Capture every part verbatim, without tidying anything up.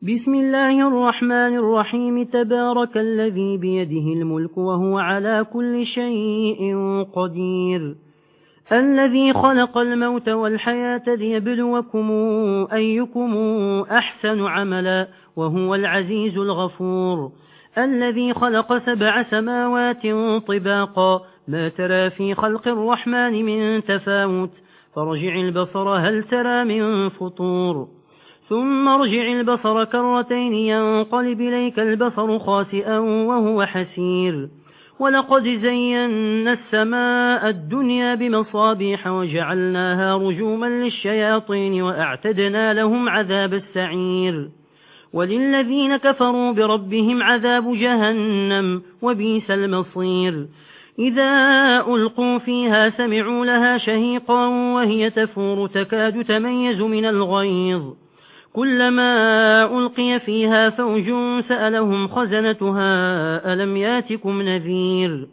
بسم الله الرحمن الرحيم. تبارك الذي بيده الملك وهو على كل شيء قدير، الذي خلق الموت والحياة ليبلوكم أيكم أحسن عملا وهو العزيز الغفور، الذي خلق سبع سماوات طباقا ما ترى في خلق الرحمن من تفاوت، فارجع البصر هل ترى من فطور، ثم ارجع البصر كرتين ينقلب إليك البصر خاسئا وهو حسير، ولقد زينا السماء الدنيا بمصابيح وجعلناها رجوما للشياطين وأعتدنا لهم عذاب السعير، وللذين كفروا بربهم عذاب جهنم وبئس المصير. إذا ألقوا فيها سمعوا لها شهيقا وهي تفور تكاد تميز من الغيظ، كلما ألقي فيها فوج سألهم خزنتها ألم ياتكم نذير،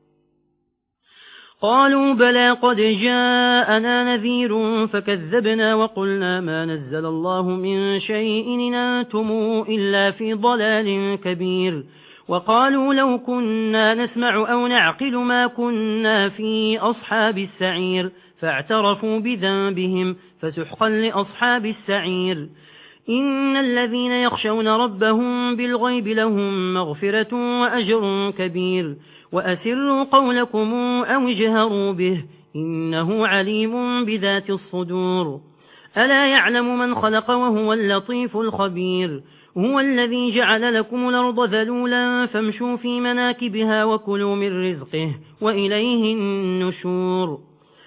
قالوا بلى قد جاءنا نذير فكذبنا وقلنا ما نزل الله من شيء إن أنتم إلا في ضلال كبير، وقالوا لو كنا نسمع أو نعقل ما كنا في أصحاب السعير، فاعترفوا بذنبهم فسحقا لأصحاب السعير. إن الذين يخشون ربهم بالغيب لهم مغفرة وأجر كبير، وأسروا قولكم أو اجهروا به إنه عليم بذات الصدور، ألا يعلم من خلق وهو اللطيف الخبير، هو الذي جعل لكم الأرض ذلولا فامشوا في مناكبها وكلوا من رزقه وإليه النشور.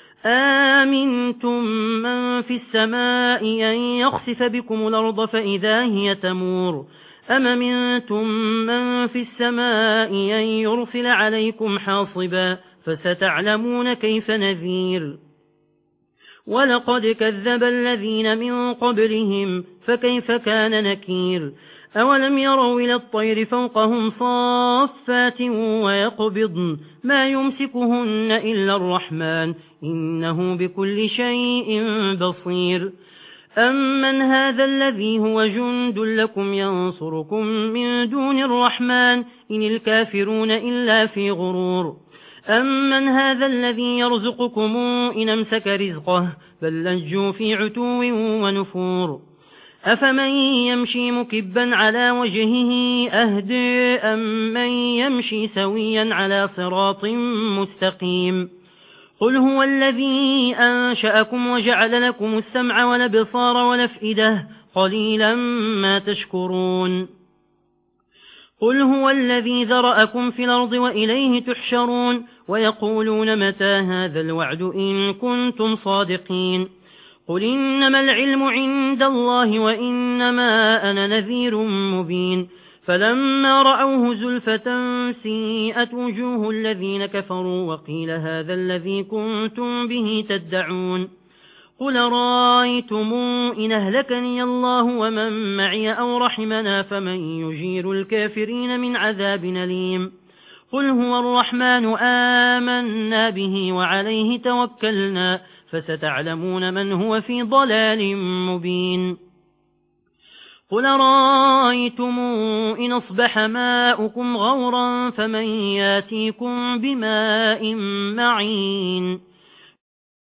آمنتم من في السماء أن يخسف بكم الأرض فإذا هي تمور، أم منتم من في السماء أن يرسل عليكم حاصبا فستعلمون كيف نذير. ولقد كذب الذين من قبلهم فكيف كان نكير، أولم يروا إلى الطير فوقهم صافات ويقبضن ما يمسكهن إلا الرحمن إنه بكل شيء بصير. أمن هذا الذي هو جند لكم ينصركم من دون الرحمن إن الكافرون إلا في غرور، أمن هذا الذي يرزقكم إن أمسك رزقه بل لجوا في عتو ونفور، أفمن يمشي مكبا على وجهه أهدى أم من يمشي سويا على صراط مستقيم، قل هو الذي أنشأكم وجعل لكم السمع والأبصار والأفئدة قليلا ما تشكرون، قل هو الذي ذرأكم في الأرض وإليه تحشرون، ويقولون متى هذا الوعد إن كنتم صادقين، قل إنما العلم عند الله وإنما أنا نذير مبين، فلما رأوه زلفة سيئت وجوه الذين كفروا وقيل هذا الذي كنتم به تدعون، قل رأيتم إن أهلكني الله ومن معي أو رحمنا فمن يجير الكافرين من عذاب أليم، قل هو الرحمن آمنا به وعليه توكلنا فستعلمون من هو في ضلال مبين، قل رأيتم إن أصبح ماؤكم غورا فمن ياتيكم بماء معين.